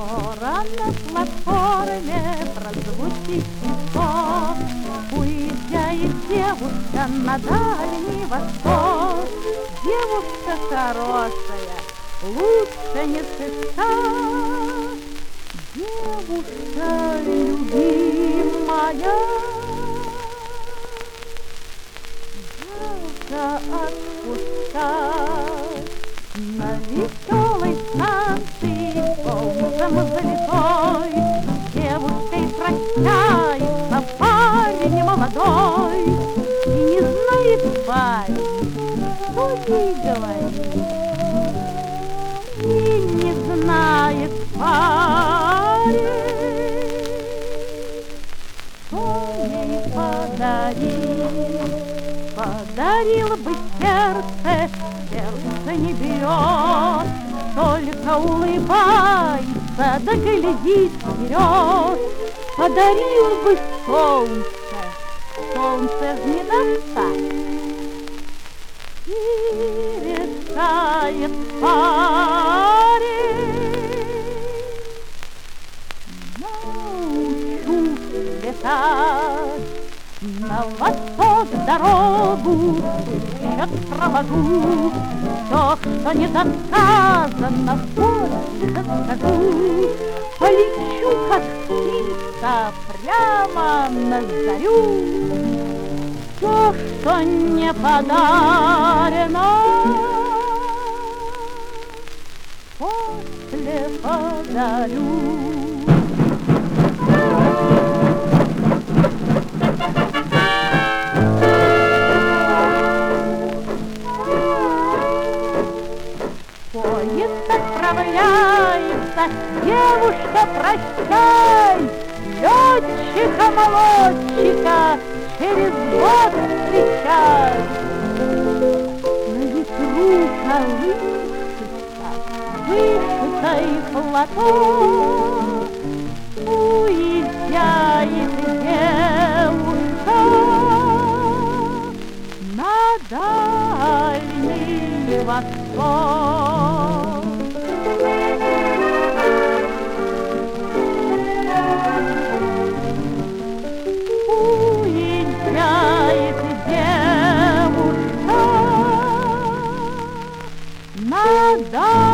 Скоро на платформе прозвучит часов, уезжает девушка на Дальний Восток. Девушка хорошая, лучше не сыскать. Девушка любимая, жалко отпускать. На веселой станции солнцем залитой девушкой прощается парень молодой. И не знает парень, что ей говорить. И не знает парень, что ей подарить. Подарил бы сердце, сердце не берет, только улыбается, да глядит вперед. Подарил бы солнце, солнце не достать. И решает парень: научусь летать. На восток дорогу сейчас провожу, все, что не досказано, после расскажу. Полечу, как птица, прямо на зарю. Все, что не подарено, после подарю. Поезд отправляется, девушка, прощай. Летчика-молодчика через год встречай. На ветру колышется вышитый платок. Уезжает девушка на Дальний Восток. Уезжает девушка на Дальний